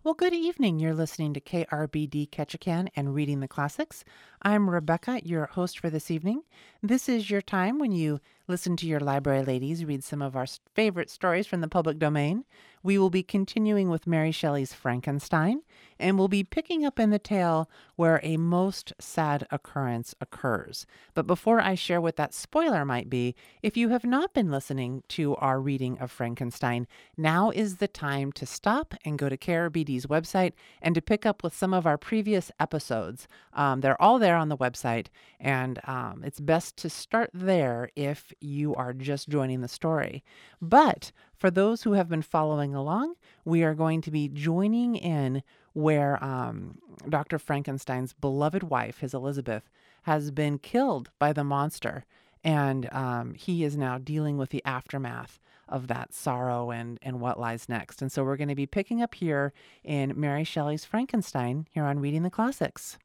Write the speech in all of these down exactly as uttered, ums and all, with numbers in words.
Well, good evening. You're listening to K R B D Ketchikan and Reading the Classics. I'm Rebecca, your host for this evening. This is your time when you listen to your library ladies read some of our s- favorite stories from the public domain. We will be continuing with Mary Shelley's Frankenstein, and we'll be picking up in the tale where a most sad occurrence occurs. But before I share what that spoiler might be, if you have not been listening to our reading of Frankenstein, now is the time to stop and go to K R B D's website and to pick up with some of our previous episodes. Um, they're all there on the website, and um, it's best to start there if you are just joining the story. But for those who have been following along, we are going to be joining in where um, Doctor Frankenstein's beloved wife, his Elizabeth, has been killed by the monster, and um, he is now dealing with the aftermath of that sorrow and, and what lies next. And so we're going to be picking up here in Mary Shelley's Frankenstein here on Reading the Classics.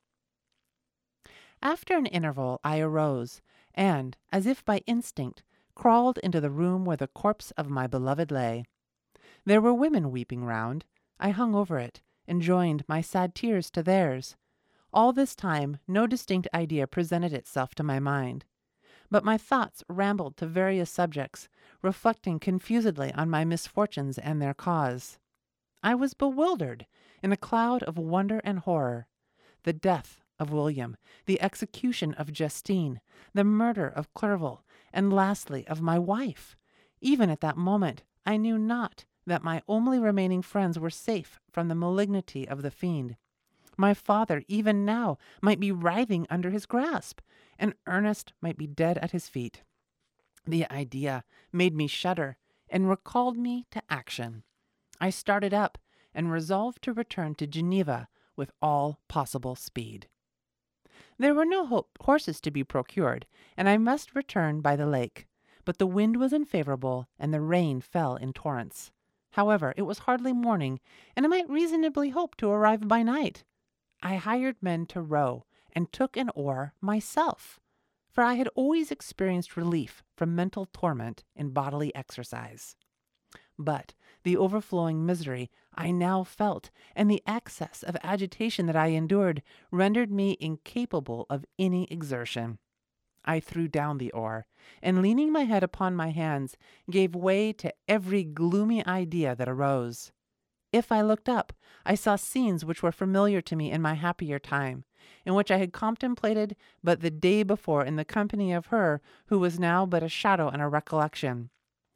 After an interval, I arose and, as if by instinct, crawled into the room where the corpse of my beloved lay. There were women weeping round. I hung over it, and joined my sad tears to theirs. All this time no distinct idea presented itself to my mind, but my thoughts rambled to various subjects, reflecting confusedly on my misfortunes and their cause. I was bewildered in a cloud of wonder and horror. The death of William, the execution of Justine, the murder of Clerval, and lastly of my wife. Even at that moment I knew not that my only remaining friends were safe from the malignity of the fiend. My father, even now, might be writhing under his grasp, and Ernest might be dead at his feet. The idea made me shudder and recalled me to action. I started up and resolved to return to Geneva with all possible speed. There were no ho- horses to be procured, and I must return by the lake, but the wind was unfavorable and the rain fell in torrents. However, it was hardly morning, and I might reasonably hope to arrive by night. I hired men to row and took an oar myself, for I had always experienced relief from mental torment in bodily exercise. But the overflowing misery I now felt and the excess of agitation that I endured rendered me incapable of any exertion. I threw down the oar, and leaning my head upon my hands, gave way to every gloomy idea that arose. If I looked up, I saw scenes which were familiar to me in my happier time, and which I had contemplated but the day before in the company of her who was now but a shadow and a recollection.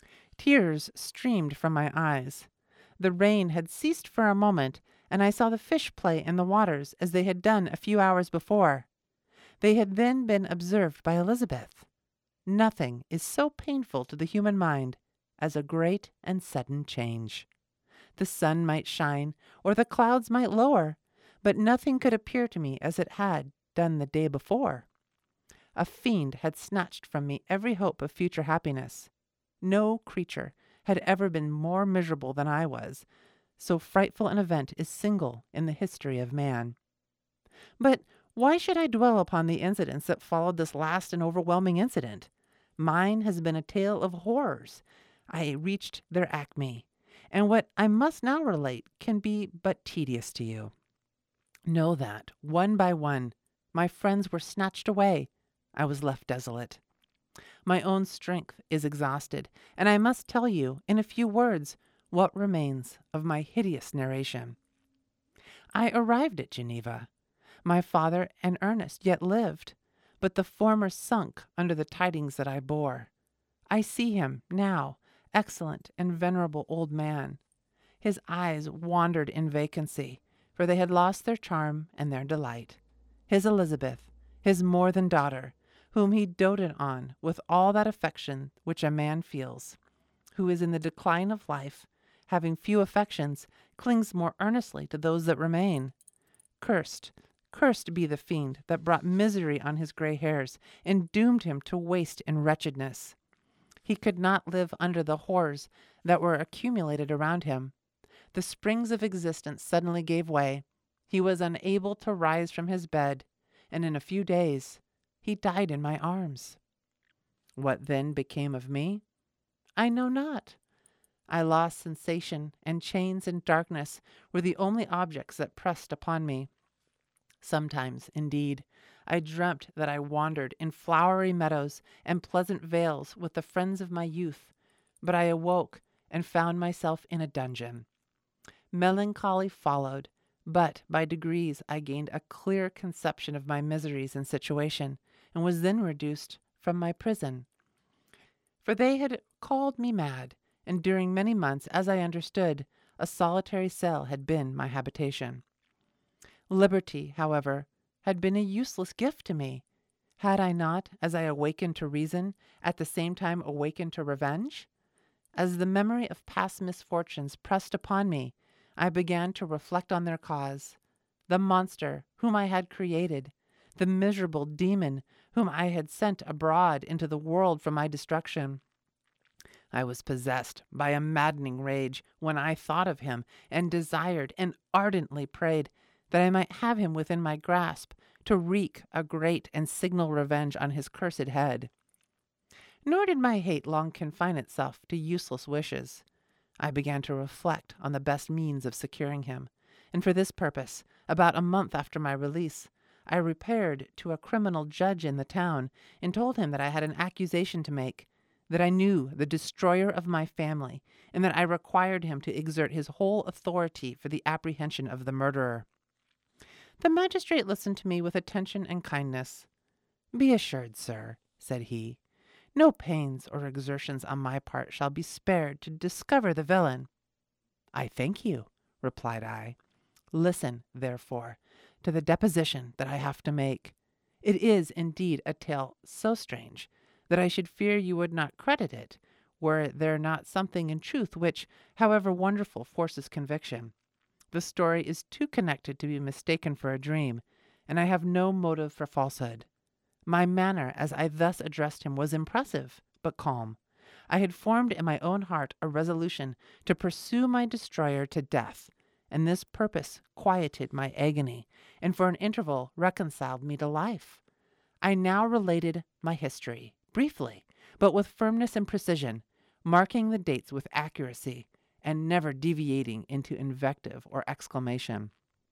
Tears streamed from my eyes. The rain had ceased for a moment, and I saw the fish play in the waters as they had done a few hours before. They had then been observed by Elizabeth. Nothing is so painful to the human mind as a great and sudden change. The sun might shine, or the clouds might lower, but nothing could appear to me as it had done the day before. A fiend had snatched from me every hope of future happiness. No creature had ever been more miserable than I was. So frightful an event is single in the history of man. But why should I dwell upon the incidents that followed this last and overwhelming incident? Mine has been a tale of horrors. I reached their acme, and what I must now relate can be but tedious to you. Know that, one by one, my friends were snatched away. I was left desolate. My own strength is exhausted, and I must tell you, in a few words, what remains of my hideous narration. I arrived at Geneva. My father and Ernest yet lived, but the former sunk under the tidings that I bore. I see him now, excellent and venerable old man. His eyes wandered in vacancy, for they had lost their charm and their delight. His Elizabeth, his more than daughter, whom he doted on with all that affection which a man feels, who is in the decline of life, having few affections, clings more earnestly to those that remain. Cursed, cursed be the fiend that brought misery on his gray hairs, and doomed him to waste in wretchedness. He could not live under the horrors that were accumulated around him. The springs of existence suddenly gave way. He was unable to rise from his bed, and in a few days he died in my arms. What then became of me? I know not. I lost sensation, and chains and darkness were the only objects that pressed upon me. Sometimes, indeed, I dreamt that I wandered in flowery meadows and pleasant vales with the friends of my youth, but I awoke and found myself in a dungeon. Melancholy followed, but by degrees I gained a clear conception of my miseries and situation, and was then reduced from my prison. For they had called me mad, and during many months, as I understood, a solitary cell had been my habitation. Liberty, however, had been a useless gift to me. Had I not, as I awakened to reason, at the same time awakened to revenge? As the memory of past misfortunes pressed upon me, I began to reflect on their cause. The monster whom I had created, the miserable demon whom I had sent abroad into the world for my destruction. I was possessed by a maddening rage when I thought of him, and desired and ardently prayed that I might have him within my grasp to wreak a great and signal revenge on his cursed head. Nor did my hate long confine itself to useless wishes. I began to reflect on the best means of securing him, and for this purpose, about a month after my release, I repaired to a criminal judge in the town and told him that I had an accusation to make, that I knew the destroyer of my family, and that I required him to exert his whole authority for the apprehension of the murderer. The magistrate listened to me with attention and kindness. "Be assured, sir," said he, "no pains or exertions on my part shall be spared to discover the villain." "I thank you," replied I. "Listen, therefore, to the deposition that I have to make. It is indeed a tale so strange that I should fear you would not credit it, were there not something in truth which, however wonderful, forces conviction. The story is too connected to be mistaken for a dream, and I have no motive for falsehood. My manner as I thus addressed him was impressive, but calm. I had formed in my own heart a resolution to pursue my destroyer to death, and this purpose quieted my agony, and for an interval reconciled me to life. I now related my history, briefly, but with firmness and precision, marking the dates with accuracy, and never deviating into invective or exclamation.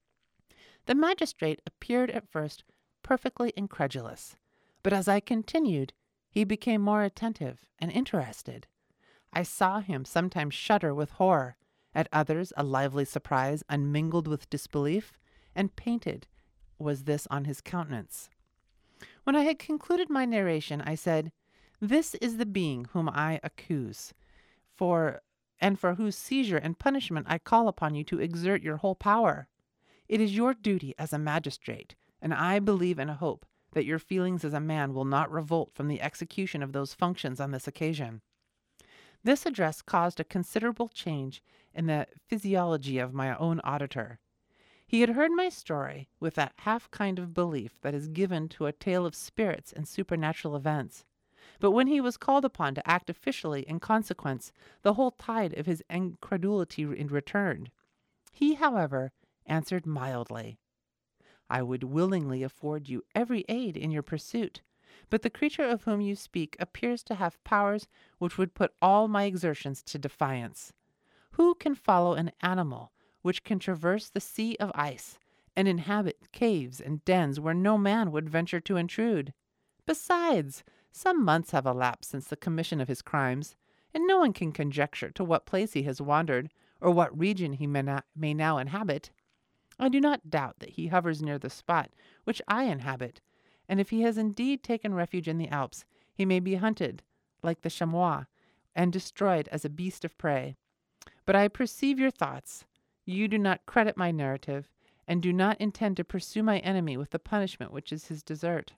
The magistrate appeared at first perfectly incredulous, but as I continued, he became more attentive and interested. I saw him sometimes shudder with horror, at others a lively surprise unmingled with disbelief, and painted was this on his countenance. When I had concluded my narration, I said, "This is the being whom I accuse, for and for whose seizure and punishment I call upon you to exert your whole power. It is your duty as a magistrate, and I believe and hope that your feelings as a man will not revolt from the execution of those functions on this occasion." This address caused a considerable change in the physiology of my own auditor. He had heard my story with that half kind of belief that is given to a tale of spirits and supernatural events. But when he was called upon to act officially in consequence, the whole tide of his incredulity returned. He, however, answered mildly, "I would willingly afford you every aid in your pursuit, but the creature of whom you speak appears to have powers which would put all my exertions to defiance. Who can follow an animal which can traverse the sea of ice and inhabit caves and dens where no man would venture to intrude? Besides, some months have elapsed since the commission of his crimes, and no one can conjecture to what place he has wandered, or what region he may, not, may now inhabit. I do not doubt that he hovers near the spot which I inhabit, and if he has indeed taken refuge in the Alps, he may be hunted, like the chamois, and destroyed as a beast of prey. But I perceive your thoughts. You do not credit my narrative, and do not intend to pursue my enemy with the punishment which is his desert."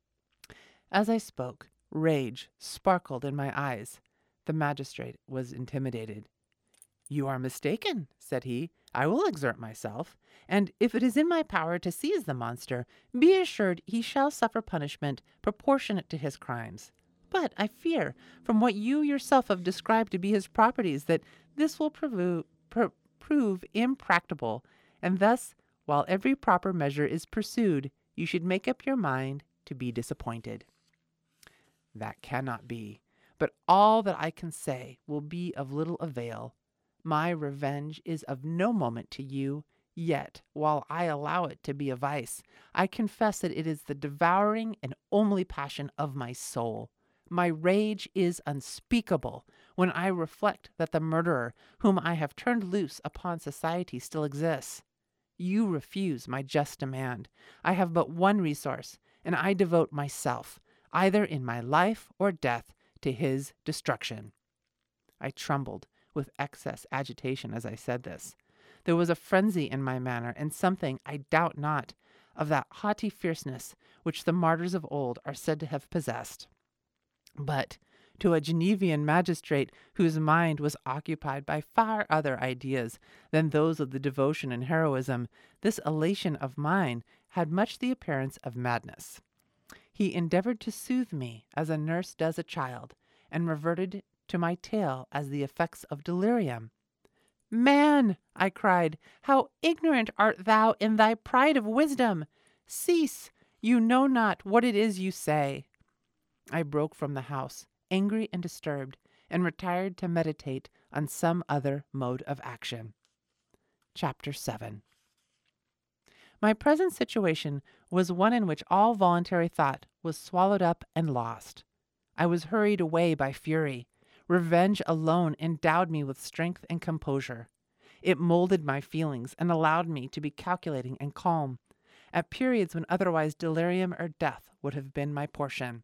As I spoke, rage sparkled in my eyes. The magistrate was intimidated. "You are mistaken," said he. "I will exert myself, and if it is in my power to seize the monster, be assured he shall suffer punishment proportionate to his crimes. But I fear, from what you yourself have described to be his properties, that this will prove, pr- prove impracticable, and thus, while every proper measure is pursued, you should make up your mind to be disappointed." "That cannot be. But all that I can say will be of little avail. My revenge is of no moment to you, yet, while I allow it to be a vice, I confess that it is the devouring and only passion of my soul. My rage is unspeakable when I reflect that the murderer whom I have turned loose upon society still exists. You refuse my just demand. I have but one resource, and I devote myself, either in my life or death, to his destruction. I trembled with excess agitation as I said this. There was a frenzy in my manner, and something, I doubt not, of that haughty fierceness which the martyrs of old are said to have possessed. But to a Genevan magistrate whose mind was occupied by far other ideas than those of the devotion and heroism, this elation of mine had much the appearance of madness. He endeavored to soothe me as a nurse does a child, and reverted to my tale as the effects of delirium. Man, I cried, how ignorant art thou in thy pride of wisdom! Cease, you know not what it is you say. I broke from the house, angry and disturbed, and retired to meditate on some other mode of action. Chapter seven. My present situation was one in which all voluntary thought was swallowed up and lost. I was hurried away by fury. Revenge alone endowed me with strength and composure. It molded my feelings and allowed me to be calculating and calm, at periods when otherwise delirium or death would have been my portion.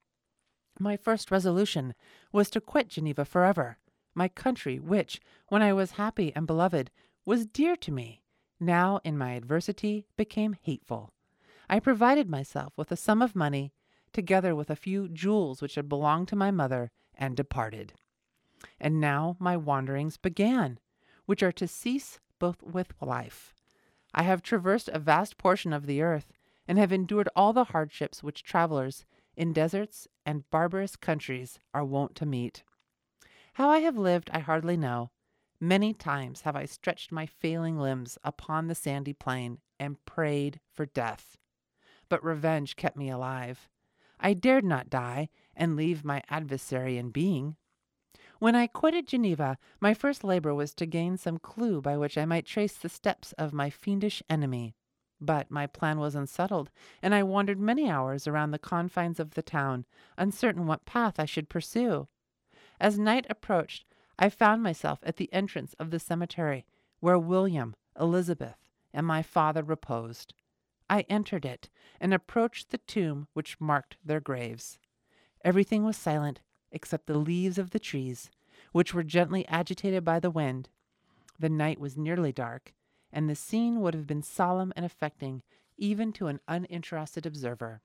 My first resolution was to quit Geneva forever, my country, which, when I was happy and beloved, was dear to me, now in my adversity became hateful. I provided myself with a sum of money, together with a few jewels which had belonged to my mother, and departed. And now my wanderings began, which are to cease both with life. I have traversed a vast portion of the earth, and have endured all the hardships which travelers in deserts and barbarous countries are wont to meet. How I have lived I hardly know. Many times have I stretched my failing limbs upon the sandy plain and prayed for death. But revenge kept me alive. I dared not die and leave my adversary in being. When I quitted Geneva, my first labor was to gain some clue by which I might trace the steps of my fiendish enemy. But my plan was unsettled, and I wandered many hours around the confines of the town, uncertain what path I should pursue. As night approached, I found myself at the entrance of the cemetery, where William, Elizabeth, and my father reposed. I entered it, and approached the tomb which marked their graves. Everything was silent, except the leaves of the trees, which were gently agitated by the wind. The night was nearly dark, and the scene would have been solemn and affecting even to an uninterested observer.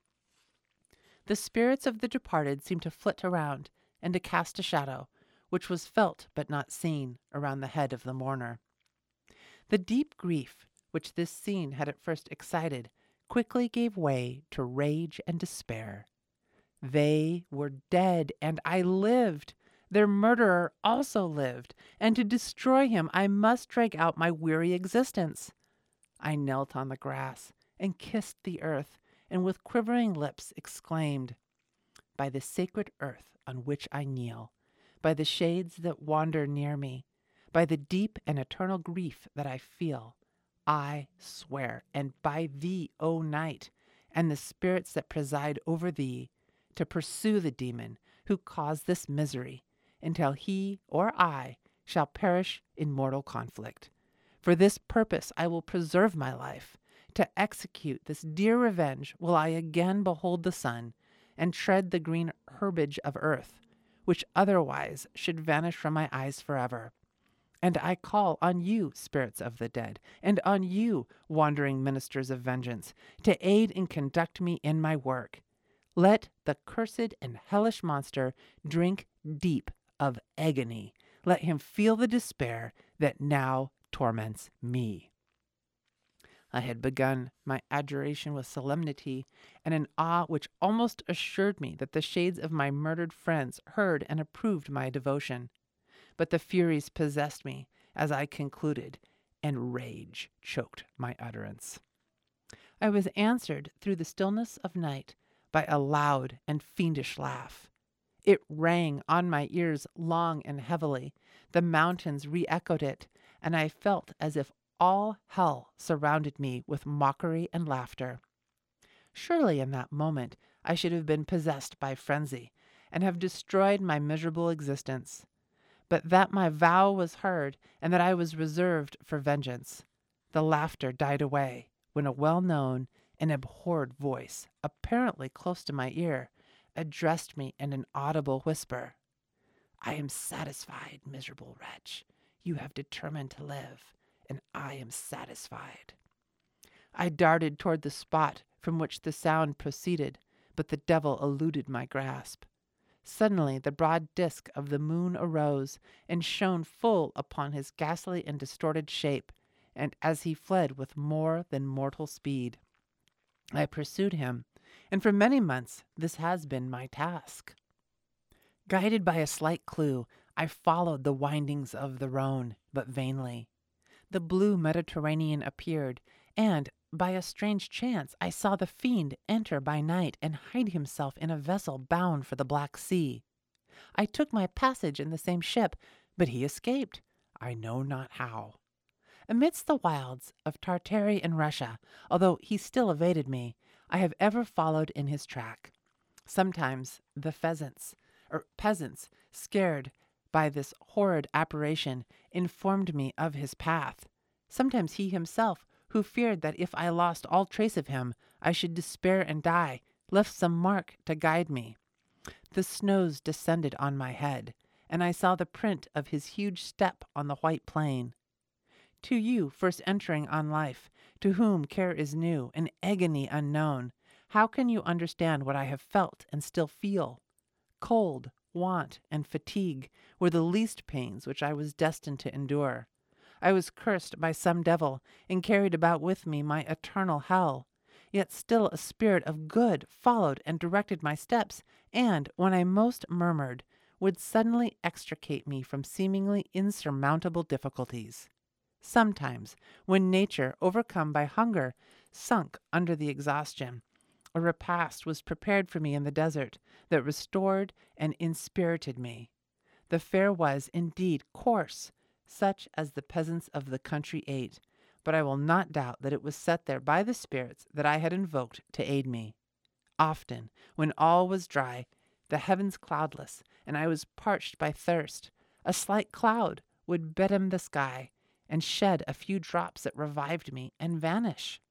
The spirits of the departed seemed to flit around and to cast a shadow, which was felt but not seen, around the head of the mourner. The deep grief which this scene had at first excited quickly gave way to rage and despair. They were dead, and I lived. Their murderer also lived, and to destroy him I must drag out my weary existence. I knelt on the grass and kissed the earth, and with quivering lips exclaimed, "By the sacred earth on which I kneel, by the shades that wander near me, by the deep and eternal grief that I feel, I swear, and by thee, O night, and the spirits that preside over thee, to pursue the demon who caused this misery, until he or I shall perish in mortal conflict. For this purpose I will preserve my life. To execute this dear revenge will I again behold the sun, and tread the green herbage of earth, which otherwise should vanish from my eyes forever. And I call on you, spirits of the dead, and on you, wandering ministers of vengeance, to aid and conduct me in my work. Let the cursed and hellish monster drink deep of agony. Let him feel the despair that now torments me." I had begun my adjuration with solemnity and an awe which almost assured me that the shades of my murdered friends heard and approved my devotion. But the furies possessed me as I concluded, and rage choked my utterance. I was answered through the stillness of night by a loud and fiendish laugh. It rang on my ears long and heavily. The mountains re-echoed it, and I felt as if all hell surrounded me with mockery and laughter. Surely in that moment I should have been possessed by frenzy, and have destroyed my miserable existence. But that my vow was heard, and that I was reserved for vengeance. The laughter died away, when a well-known and abhorred voice, apparently close to my ear, addressed me in an audible whisper. "I am satisfied, miserable wretch. You have determined to live, and I am satisfied." I darted toward the spot from which the sound proceeded, but the devil eluded my grasp. Suddenly the broad disk of the moon arose and shone full upon his ghastly and distorted shape, and as he fled with more than mortal speed, I pursued him, and for many months this has been my task. Guided by a slight clue, I followed the windings of the Rhone, but vainly. The blue Mediterranean appeared, and, by a strange chance, I saw the fiend enter by night and hide himself in a vessel bound for the Black Sea. I took my passage in the same ship, but he escaped, I know not how. Amidst the wilds of Tartary and Russia, although he still evaded me, I have ever followed in his track. Sometimes the pheasants, or peasants, scared by this horrid apparition, informed me of his path. Sometimes he himself, who feared that if I lost all trace of him, I should despair and die, left some mark to guide me. The snows descended on my head, and I saw the print of his huge step on the white plain. To you, first entering on life, to whom care is new, and agony unknown, how can you understand what I have felt and still feel? Cold, want, and fatigue were the least pains which I was destined to endure. I was cursed by some devil, and carried about with me my eternal hell. Yet still a spirit of good followed and directed my steps, and, when I most murmured, would suddenly extricate me from seemingly insurmountable difficulties. Sometimes, when nature, overcome by hunger, sunk under the exhaustion, a repast was prepared for me in the desert that restored and inspirited me. The fare was, indeed, coarse, such as the peasants of the country ate, but I will not doubt that it was set there by the spirits that I had invoked to aid me. Often, when all was dry, the heavens cloudless, and I was parched by thirst, a slight cloud would bedim the sky, and shed a few drops that revived me, and vanish.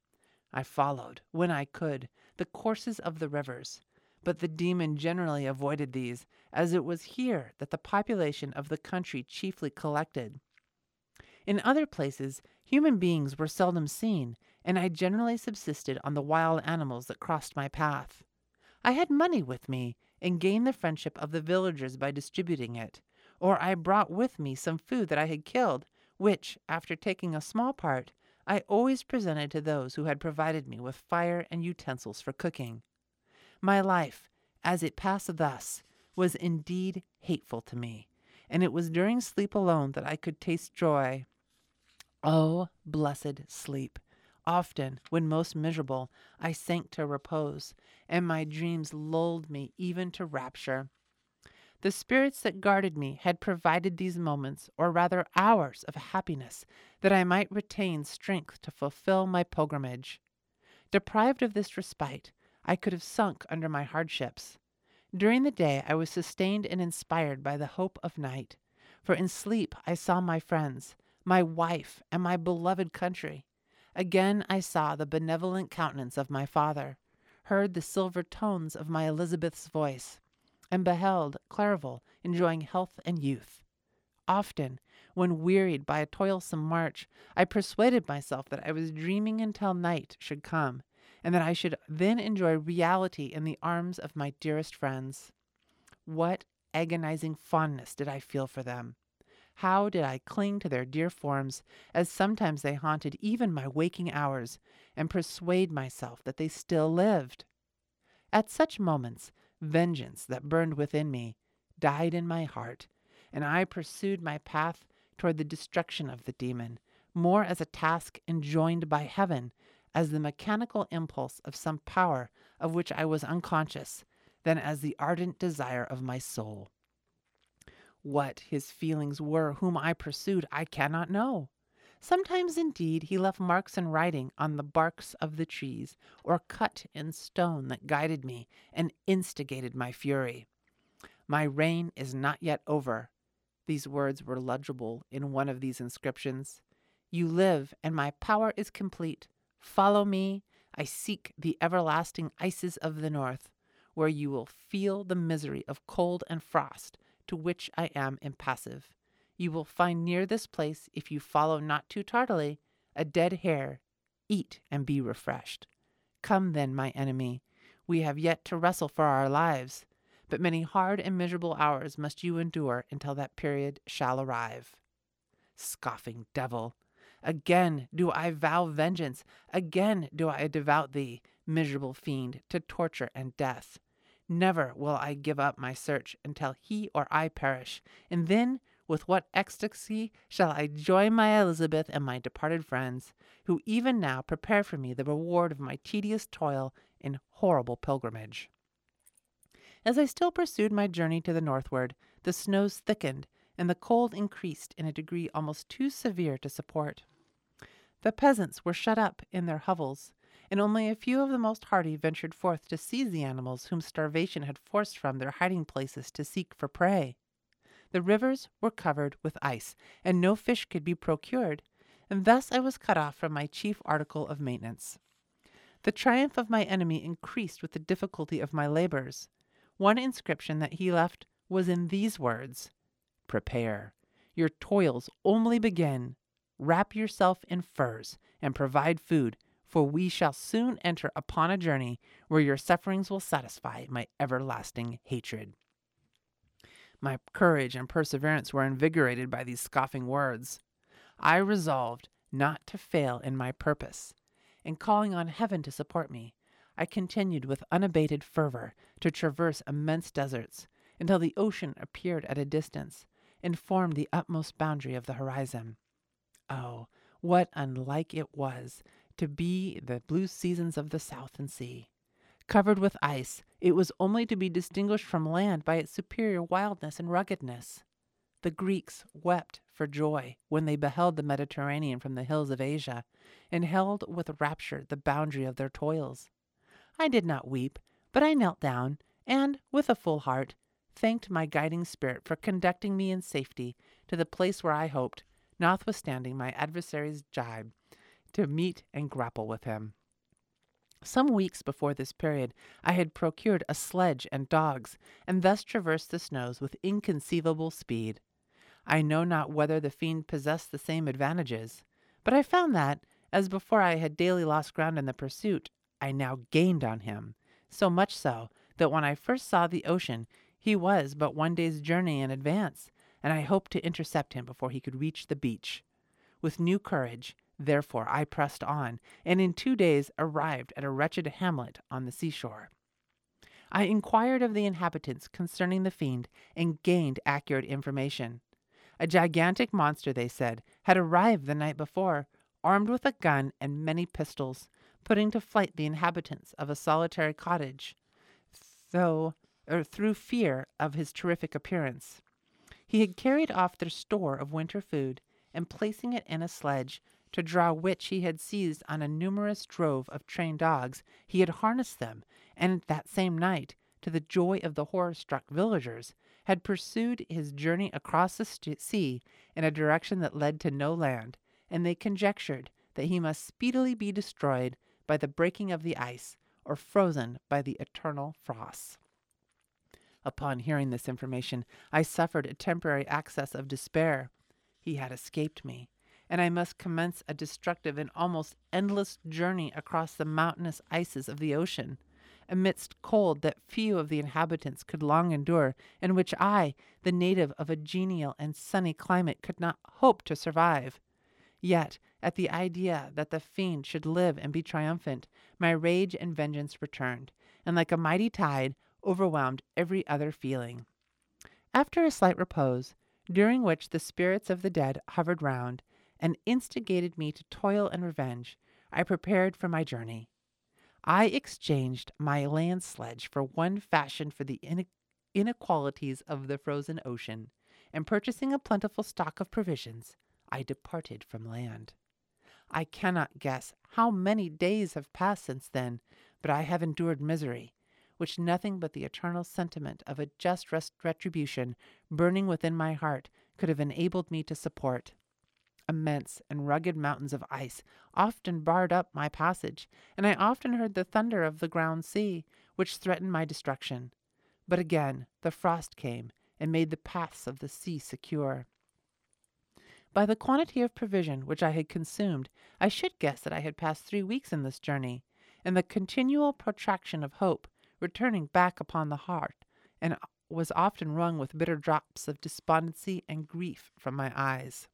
I followed, when I could, the courses of the rivers, but the demon generally avoided these, as it was here that the population of the country chiefly collected. In other places, human beings were seldom seen, and I generally subsisted on the wild animals that crossed my path. I had money with me, and gained the friendship of the villagers by distributing it, or I brought with me some food that I had killed, which, after taking a small part, I always presented to those who had provided me with fire and utensils for cooking. My life, as it passed thus, was indeed hateful to me, and it was during sleep alone that I could taste joy. Oh, blessed sleep! Often, when most miserable, I sank to repose, and my dreams lulled me even to rapture. The spirits that guarded me had provided these moments, or rather hours, of happiness, that I might retain strength to fulfill my pilgrimage. Deprived of this respite, I could have sunk under my hardships. During the day I was sustained and inspired by the hope of night, for in sleep I saw my friends, my wife, and my beloved country. Again I saw the benevolent countenance of my father, heard the silver tones of my Elizabeth's voice, and beheld Clerval enjoying health and youth. Often, when wearied by a toilsome march, I persuaded myself that I was dreaming until night should come, and that I should then enjoy reality in the arms of my dearest friends. What agonizing fondness did I feel for them! How did I cling to their dear forms, as sometimes they haunted even my waking hours, and persuade myself that they still lived! At such moments, vengeance that burned within me died in my heart, and I pursued my path toward the destruction of the demon, more as a task enjoined by heaven, as the mechanical impulse of some power of which I was unconscious, than as the ardent desire of my soul. What his feelings were whom I pursued, I cannot know. Sometimes, indeed, he left marks in writing on the barks of the trees, or cut in stone that guided me and instigated my fury. My reign is not yet over. These words were legible in one of these inscriptions. You live, and my power is complete. Follow me. I seek the everlasting ices of the north, where you will feel the misery of cold and frost, to which I am impassive. You will find near this place, if you follow not too tardily, a dead hare. Eat and be refreshed. Come then, my enemy. We have yet to wrestle for our lives, but many hard and miserable hours must you endure until that period shall arrive. Scoffing devil! Again do I vow vengeance. Again do I devout thee, miserable fiend, to torture and death. Never will I give up my search until he or I perish, and then with what ecstasy shall I join my Elizabeth and my departed friends, who even now prepare for me the reward of my tedious toil in horrible pilgrimage. As I still pursued my journey to the northward, the snows thickened, and the cold increased in a degree almost too severe to support. The peasants were shut up in their hovels, and only a few of the most hardy ventured forth to seize the animals whom starvation had forced from their hiding places to seek for prey. The rivers were covered with ice, and no fish could be procured, and thus I was cut off from my chief article of maintenance. The triumph of my enemy increased with the difficulty of my labors. One inscription that he left was in these words: Prepare. Your toils only begin. Wrap yourself in furs and provide food, for we shall soon enter upon a journey where your sufferings will satisfy my everlasting hatred. My courage and perseverance were invigorated by these scoffing words. I resolved not to fail in my purpose, and calling on heaven to support me, I continued with unabated fervor to traverse immense deserts until the ocean appeared at a distance and formed the utmost boundary of the horizon. Oh, what unlike it was to be the blue seasons of the Southern Sea! Covered with ice, it was only to be distinguished from land by its superior wildness and ruggedness. The Greeks wept for joy when they beheld the Mediterranean from the hills of Asia, and held with rapture the boundary of their toils. I did not weep, but I knelt down, and, with a full heart, thanked my guiding spirit for conducting me in safety to the place where I hoped, notwithstanding my adversary's jibe, to meet and grapple with him. Some weeks before this period, I had procured a sledge and dogs, and thus traversed the snows with inconceivable speed. I know not whether the fiend possessed the same advantages, but I found that, as before I had daily lost ground in the pursuit, I now gained on him, so much so that when I first saw the ocean, he was but one day's journey in advance, and I hoped to intercept him before he could reach the beach. With new courage, therefore, I pressed on, and in two days arrived at a wretched hamlet on the seashore. I inquired of the inhabitants concerning the fiend, and gained accurate information. A gigantic monster, they said, had arrived the night before, armed with a gun and many pistols, putting to flight the inhabitants of a solitary cottage, though or through fear of his terrific appearance. He had carried off their store of winter food, and placing it in a sledge, to draw which he had seized on a numerous drove of trained dogs, he had harnessed them, and that same night, to the joy of the horror-struck villagers, had pursued his journey across the st- sea in a direction that led to no land, and they conjectured that he must speedily be destroyed by the breaking of the ice, or frozen by the eternal frosts. Upon hearing this information, I suffered a temporary access of despair. He had escaped me, and I must commence a destructive and almost endless journey across the mountainous ices of the ocean, amidst cold that few of the inhabitants could long endure, and which I, the native of a genial and sunny climate, could not hope to survive. Yet, at the idea that the fiend should live and be triumphant, my rage and vengeance returned, and like a mighty tide, overwhelmed every other feeling. After a slight repose, during which the spirits of the dead hovered round, and instigated me to toil and revenge, I prepared for my journey. I exchanged my land sledge for one fashioned for the ine- inequalities of the frozen ocean, and purchasing a plentiful stock of provisions, I departed from land. I cannot guess how many days have passed since then, but I have endured misery, which nothing but the eternal sentiment of a just rest- retribution burning within my heart could have enabled me to support. Immense and rugged mountains of ice often barred up my passage, and I often heard the thunder of the ground sea, which threatened my destruction. But again the frost came and made the paths of the sea secure. By the quantity of provision which I had consumed, I should guess that I had passed three weeks in this journey, and the continual protraction of hope returning back upon the heart, and was often wrung with bitter drops of despondency and grief from my eyes.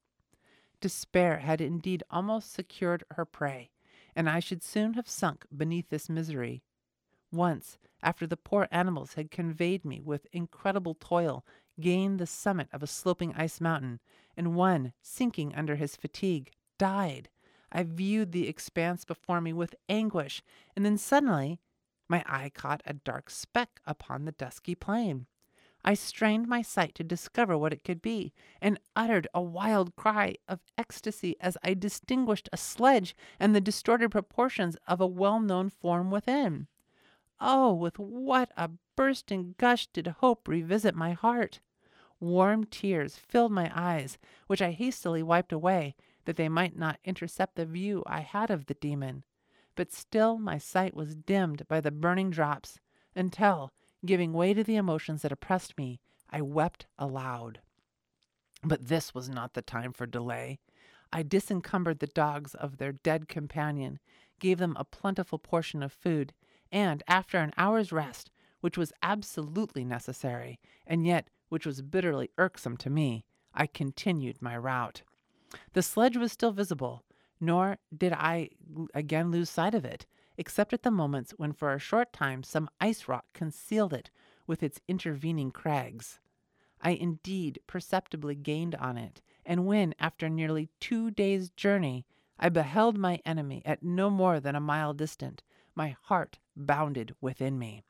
Despair had indeed almost secured her prey, and I should soon have sunk beneath this misery. Once, after the poor animals had conveyed me with incredible toil, gained the summit of a sloping ice mountain, and one, sinking under his fatigue, died, I viewed the expanse before me with anguish, and then suddenly my eye caught a dark speck upon the dusky plain. I strained my sight to discover what it could be, and uttered a wild cry of ecstasy as I distinguished a sledge and the distorted proportions of a well-known form within. Oh, with what a bursting gush did hope revisit my heart! Warm tears filled my eyes, which I hastily wiped away, that they might not intercept the view I had of the demon. But still my sight was dimmed by the burning drops, until, giving way to the emotions that oppressed me, I wept aloud. But this was not the time for delay. I disencumbered the dogs of their dead companion, gave them a plentiful portion of food, and after an hour's rest, which was absolutely necessary, and yet which was bitterly irksome to me, I continued my route. The sledge was still visible, nor did I again lose sight of it, except at the moments when for a short time some ice rock concealed it with its intervening crags. I indeed perceptibly gained on it, and when, after nearly two days' journey, I beheld my enemy at no more than a mile distant, my heart bounded within me.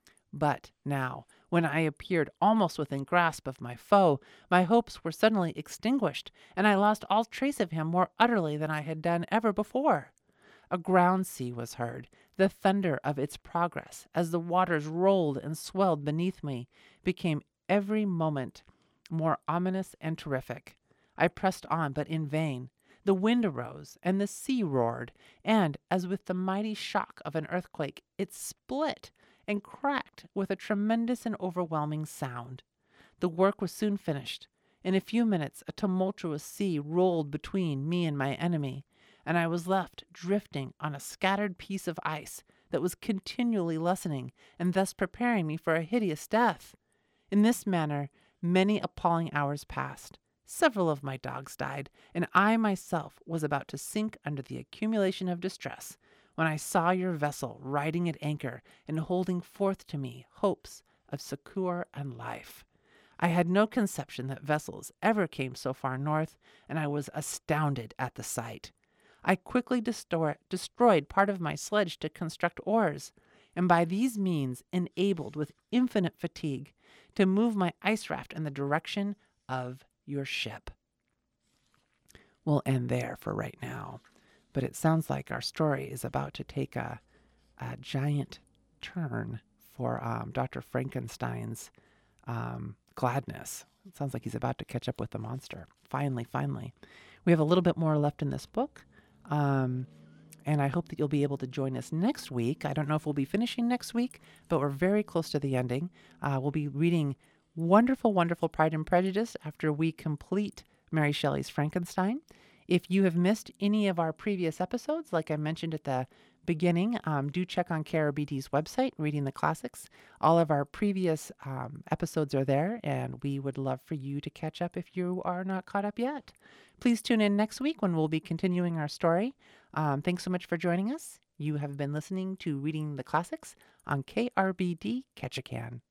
But now, when I appeared almost within grasp of my foe, my hopes were suddenly extinguished, and I lost all trace of him more utterly than I had done ever before. A ground sea was heard, the thunder of its progress, as the waters rolled and swelled beneath me, became every moment more ominous and terrific. I pressed on, but in vain. The wind arose, and the sea roared, and, as with the mighty shock of an earthquake, it split and cracked with a tremendous and overwhelming sound. The work was soon finished. In a few minutes a tumultuous sea rolled between me and my enemy, and I was left drifting on a scattered piece of ice that was continually lessening, and thus preparing me for a hideous death. In this manner many appalling hours passed. Several of my dogs died, and I myself was about to sink under the accumulation of distress, when I saw your vessel riding at anchor and holding forth to me hopes of succor and life. I had no conception that vessels ever came so far north, and I was astounded at the sight. I quickly destor- destroyed part of my sledge to construct oars, and by these means enabled with infinite fatigue to move my ice raft in the direction of your ship. We'll end there for right now, but it sounds like our story is about to take a, a giant turn for um, Doctor Frankenstein's um, gladness. It sounds like he's about to catch up with the monster. Finally, finally. We have a little bit more left in this book. Um, and I hope that you'll be able to join us next week. I don't know if we'll be finishing next week, but we're very close to the ending. Uh, we'll be reading wonderful, wonderful Pride and Prejudice after we complete Mary Shelley's Frankenstein. If you have missed any of our previous episodes, like I mentioned at the beginning, um, do check on K R B D's website, Reading the Classics. All of our previous um, episodes are there, and we would love for you to catch up if you are not caught up yet. Please tune in next week when we'll be continuing our story. Um, thanks so much for joining us. You have been listening to Reading the Classics on K R B D Ketchikan.